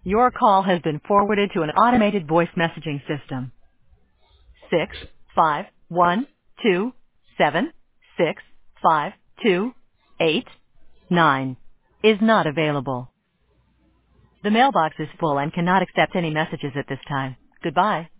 Your call has been forwarded to an automated voice messaging system. 651276528 is not available. The mailbox is full and cannot accept any messages at this time. Goodbye.